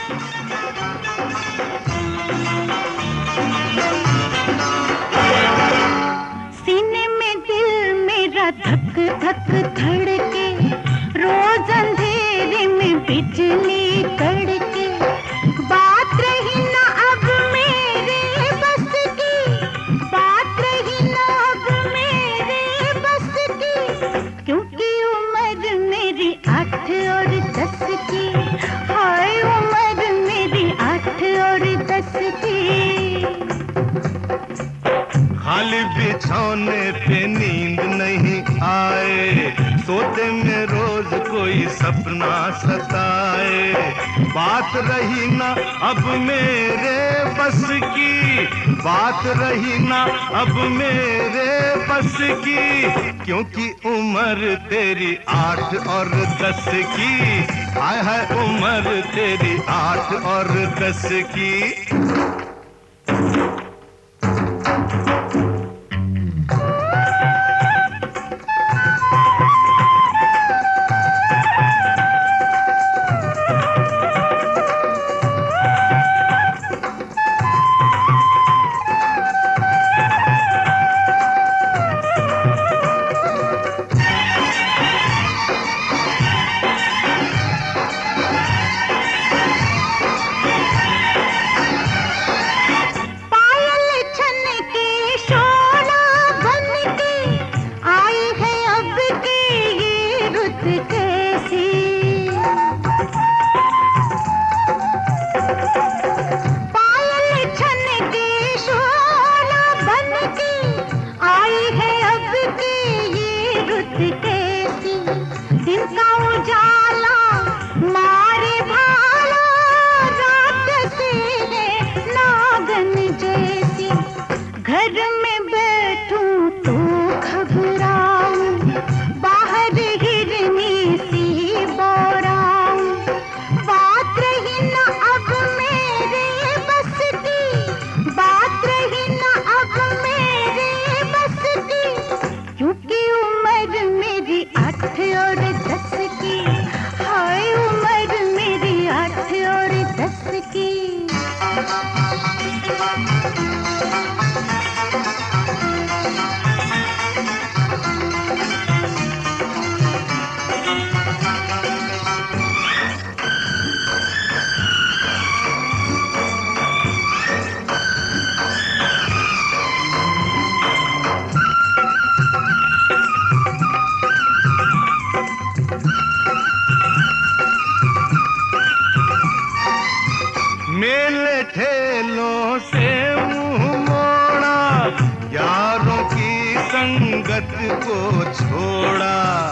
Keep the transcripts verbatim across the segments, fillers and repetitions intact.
सीने में दिल मेरा धक धक धड़के, रोज अंधेरे में बिजली कड़के। बात रही ना अब मेरे बस की, बात रही ना अब मेरे बस की, क्योंकि उम्र मेरी आठ और दस की। हाय उम्र मेरी आठ और दस की। खाली बिछौने पे नींद नहीं आए, सोते में रोज कोई सपना सताए। बात रही ना अब मेरे बस की, बात रही ना अब मेरे बस की, क्योंकि उम्र तेरी आठ और दस की। हाय हाय उम्र तेरी आठ और दस की। दिन का उजाला मारे भाला, रात से है नागन जैसी। घर में बैठूं तो घबराऊं, बाहर हिरनी सी बोराऊं। बात रही ना अब मेरे बस की, बात रही ना अब मेरे बस की, क्योंकि उम्र मेरी आठ और दस की। हाय उम्र मेरी आठ और दस की। मेले ठेलों से मुंह मोड़ा, यारों की संगत को छोड़ा।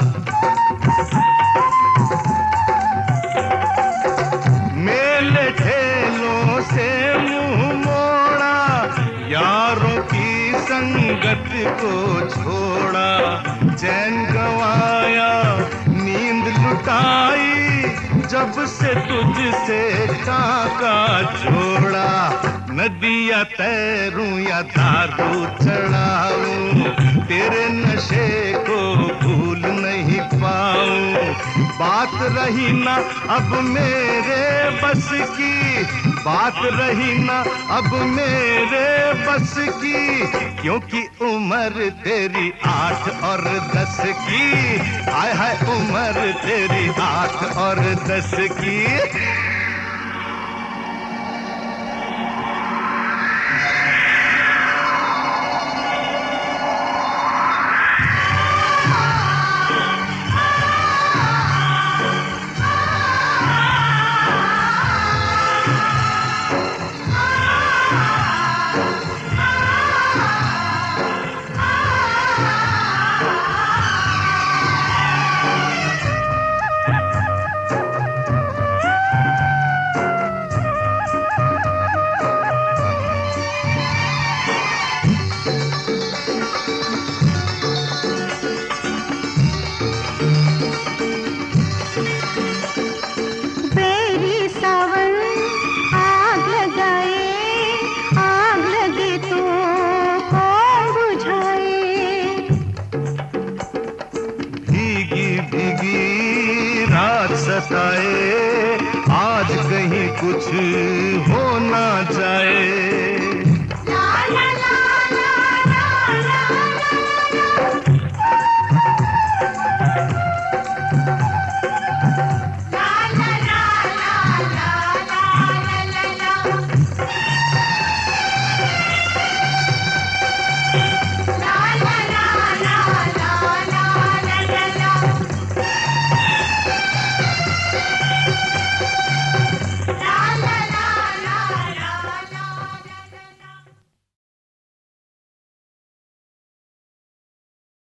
मेले ठेलों से मुंह मोड़ा, यारों की संगत को छोड़ा। चैन गंवाया नींद लुटाई, जब से तुझसे टाका जोड़ा। नदिया तैरूं या दारू चढ़ाऊं, तेरे नशे को भूल नहीं पाऊं। बात रही ना अब मेरे बस की, बात रही ना अब मेरे बस की, क्योंकि उम्र तेरी आठ और दस की। हाय हाय उम्र तेरी आठ और दस की। सताए आज आज कहीं कुछ हो ना जाए।